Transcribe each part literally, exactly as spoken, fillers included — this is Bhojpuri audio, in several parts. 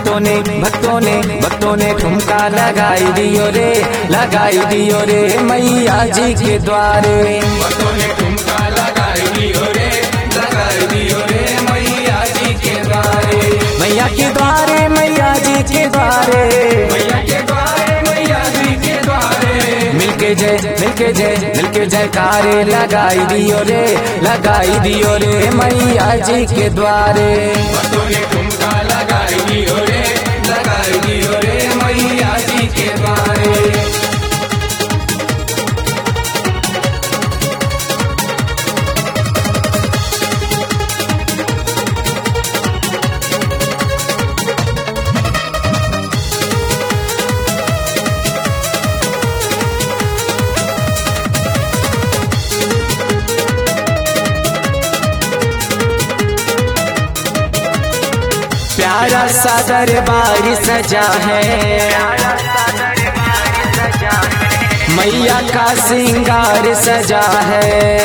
भक्तों ने भक्तों ने भक्तों ने ठुमका लगाई दियो रे, लगाई दियो रे मैया जी के द्वारे। भक्तों ने ठुमका लगाई दियो रे, लगाई दियो रे मैया जी के द्वारे। मैया के द्वारे मैया जी के द्वारे, मैया के द्वारे मैया जी के द्वारे। मिलके जय मिलके जय मिलके जयकारे लगाई दियो रे, लगाई दियो रे मैया जी के द्वारे। भक्तों ने ठुमका लगाई दियो रे, लगाई दियो रे मैया जी के द्वारे। प्यारा सा दरबार सजा है, मैया का श्रृंगार सजा है।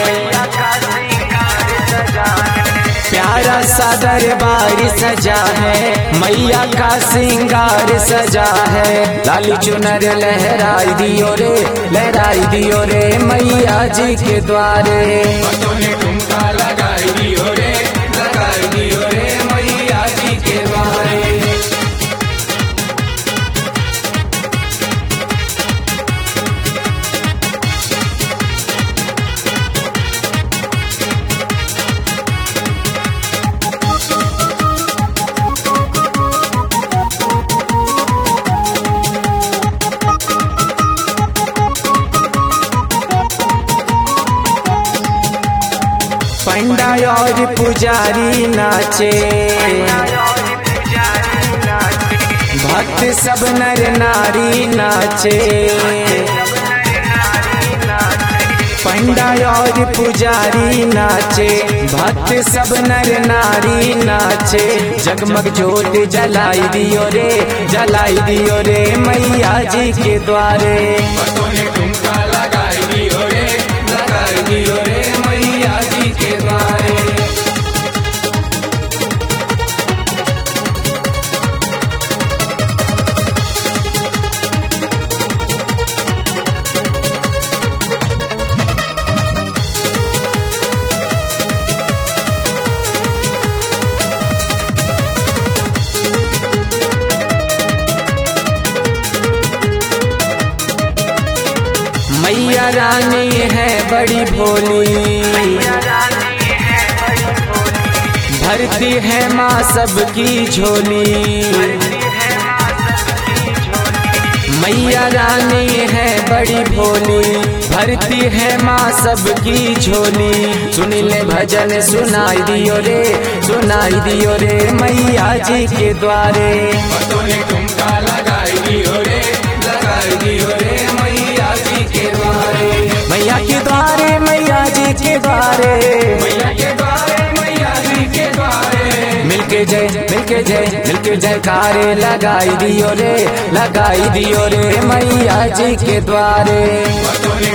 प्यारा सा दरबार सजा है, मैया का श्रृंगार सजा है। लाली चुनर लहराई दियो रे, लहराई दियो रे मैया जी के द्वारे। भक्तों ने ठुमका लगाई दियो रे, लगाई दियो रे मैया जी के द्वारे। पंडा और पुजारी नाचे, भक्त सब नर नारी नाचे। पंडा और पुजारी नाचे, भक्त सब नर नारी नाचे। जगमग ज्योत जलाई दियो रे, जलाई दियो रे मैया जी के द्वारे। भक्तों ने ठुमका लगाई दियो रे, लगाई दियो रे मैया जी के द्वारे। मैया रानी है बड़ी भोली, भरती है माँ सबकी झोली। मैया रानी है बड़ी भोली, भरती है माँ सबकी झोली। सुन ले भजन सुनाई दियो रे, सुनाई दियो रे मैया जी के द्वारे। भक्तों ने ठुमका लगाई दियो रे, लगाई दियो रे मैया जी के द्वारे। मैया के द्वारे मैया जी के द्वारे, मैया के द्वारे मैया जी के द्वारे। मिलके जय मिलके जय मिलके जयकारे लगाई दियो रे, लगाई दियो रे मैया जी के द्वारे। भक्तों ने